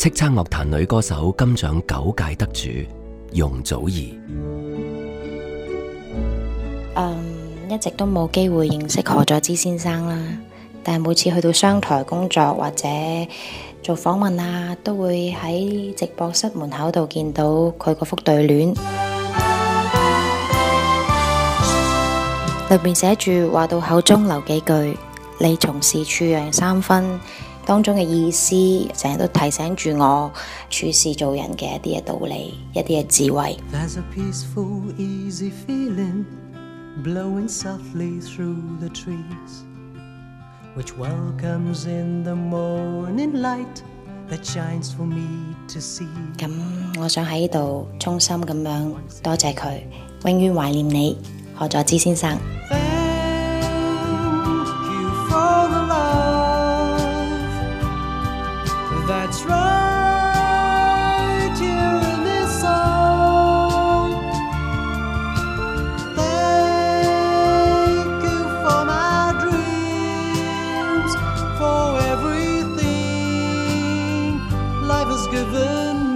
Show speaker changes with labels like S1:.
S1: 叱咤樂壇女歌手金獎9屆得主容祖兒。
S2: 一直都冇機會認識何佐芝先生啦，但係每次去到商台工作或者做訪問啊，都會喺直播室門口度見到佢嗰幅對聯，裏面寫住話到口中留幾句，你從事處讓3分，當中嘅意思成日都提醒住我處事做人嘅一啲嘅道理，一啲嘅智慧。
S3: Blowing softly through the trees, which welcomes in the morning light that shines for me to see.
S2: 咁我想喺呢度衷心咁樣多謝佢，永遠懷念你，何佐芝先生。
S3: Thank you for the love that's right here in this song. Thank you for my dreams, for everything life has given me.